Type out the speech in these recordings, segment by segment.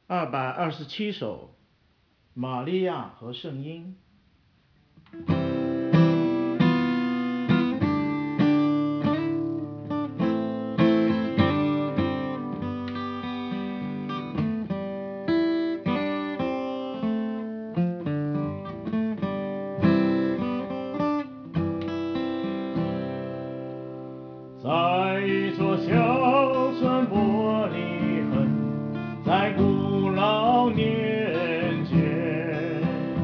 227首，玛利亚和圣婴。在一座小村玻璃痕，在古老年间，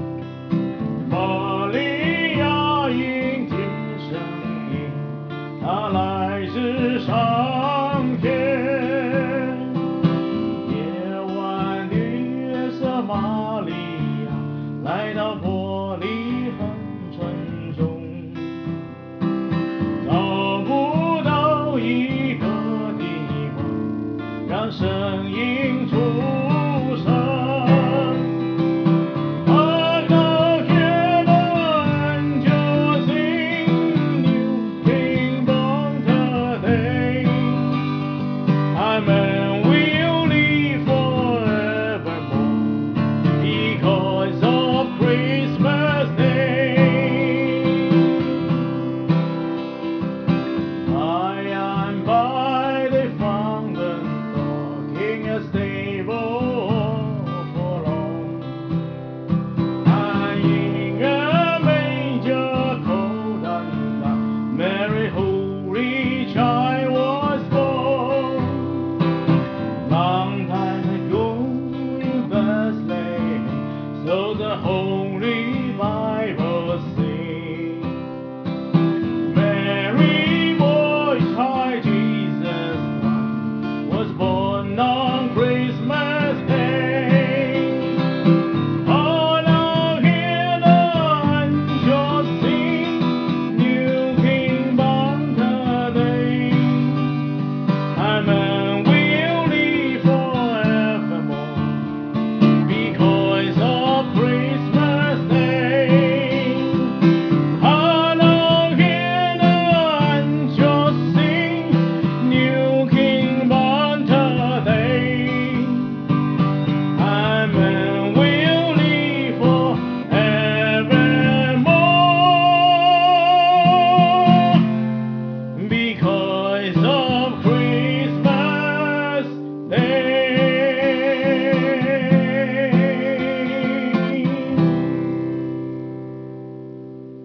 玛利亚因听声音，她来自上天。夜晚绿色玛利亚来到玻璃痕村中。找不到一个地方让声音出声。I love heaven just in you King born today. Amen will live forevermore because of Christmas Day. I am by the fountain, talking a stable for long. Lying a manger cold and dark, Mary holy child was born. Long time ago in Bethlehem, so the Holy Bible says. Mary boy child Jesus Christ was born on Christmas